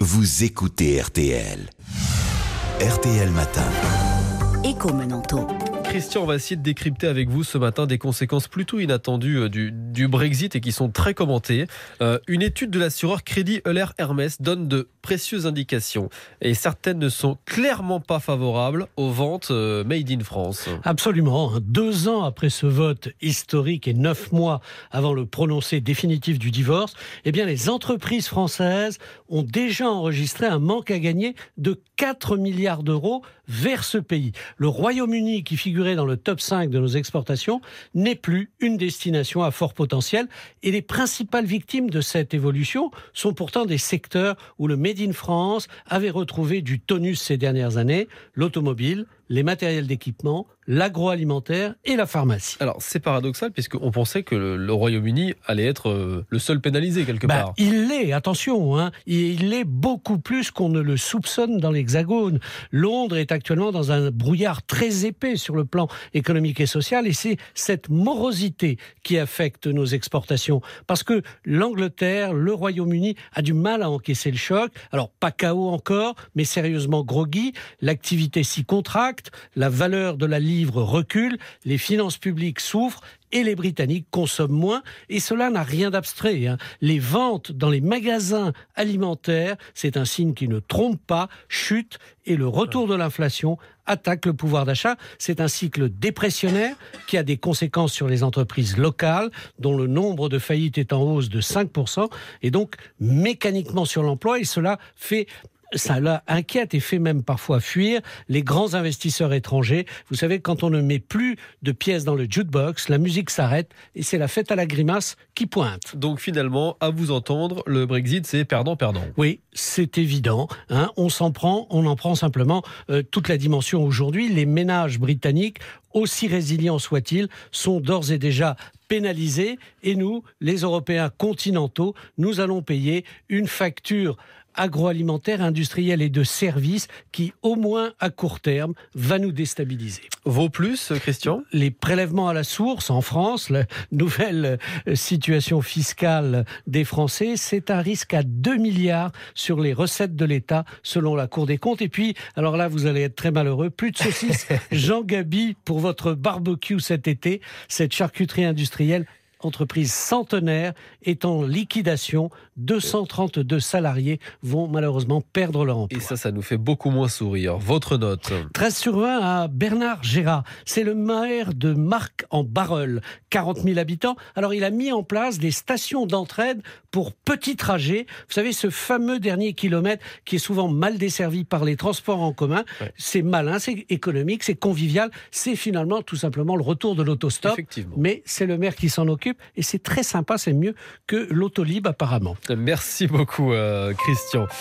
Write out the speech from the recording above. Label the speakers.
Speaker 1: vous écoutez RTL. RTL Matin.
Speaker 2: Écho Menanto.
Speaker 3: Christian, on va essayer de décrypter avec vous ce matin des conséquences plutôt inattendues du Brexit et qui sont très commentées. Une étude de l'assureur Crédit Euler Hermès donne de précieuses indications et certaines ne sont clairement pas favorables aux ventes made in France.
Speaker 4: Absolument. 2 ans après ce vote historique et 9 mois avant le prononcé définitif du divorce, eh bien les entreprises françaises ont déjà enregistré un manque à gagner de 4 milliards d'euros vers ce pays. Le Royaume-Uni, qui figurait dans le top 5 de nos exportations, n'est plus une destination à fort potentiel. Et les principales victimes de cette évolution sont pourtant des secteurs où le Made in France avait retrouvé du tonus ces dernières années: l'automobile, les matériels d'équipement, l'agroalimentaire et la pharmacie.
Speaker 3: Alors c'est paradoxal puisqu'on pensait que le Royaume-Uni allait être le seul pénalisé quelque part.
Speaker 4: Il l'est, attention, il l'est beaucoup plus qu'on ne le soupçonne dans l'Hexagone. Londres est actuellement dans un brouillard très épais sur le plan économique et social, et c'est cette morosité qui affecte nos exportations. Parce que l'Angleterre, le Royaume-Uni a du mal à encaisser le choc. Alors pas KO encore, mais sérieusement groggy. L'activité s'y contracte, la valeur de la livre recule, les finances publiques souffrent et les Britanniques consomment moins. Et cela n'a rien d'abstrait. Les ventes dans les magasins alimentaires, c'est un signe qui ne trompe pas, chute, et le retour de l'inflation attaque le pouvoir d'achat. C'est un cycle dépressionnaire qui a des conséquences sur les entreprises locales, dont le nombre de faillites est en hausse de 5%, et donc mécaniquement sur l'emploi, et cela inquiète et fait même parfois fuir les grands investisseurs étrangers. Vous savez, quand on ne met plus de pièces dans le jukebox, la musique s'arrête et c'est la fête à la grimace qui pointe.
Speaker 3: Donc finalement, à vous entendre, le Brexit, c'est perdant-perdant.
Speaker 4: Oui, c'est évident. On en prend simplement toute la dimension aujourd'hui. Les ménages britanniques, aussi résilients soient-ils, sont d'ores et déjà pénalisés. Et nous, les Européens continentaux, nous allons payer une facture agroalimentaire, industriel et de services qui, au moins à court terme, va nous déstabiliser.
Speaker 3: Vaut plus, Christian ?
Speaker 4: Les prélèvements à la source en France, la nouvelle situation fiscale des Français, c'est un risque à 2 milliards sur les recettes de l'État, selon la Cour des comptes. Et puis, alors là, vous allez être très malheureux, plus de saucisses Jean Gaby pour votre barbecue cet été. Cette charcuterie industrielle, entreprise centenaire, est en liquidation. 232 salariés vont malheureusement perdre leur emploi.
Speaker 3: Et ça nous fait beaucoup moins sourire. Votre note ?
Speaker 4: 13 sur 20 à Bernard Gérard. C'est le maire de Marcq-en-Barœul, 40 000 habitants. Alors il a mis en place des stations d'entraide pour petits trajets. Vous savez, ce fameux dernier kilomètre qui est souvent mal desservi par les transports en commun. Ouais. C'est malin, c'est économique, c'est convivial. C'est finalement tout simplement le retour de l'autostop. Mais c'est le maire qui s'en occupe et c'est très sympa, c'est mieux que l'autolib apparemment.
Speaker 3: Merci beaucoup Christian.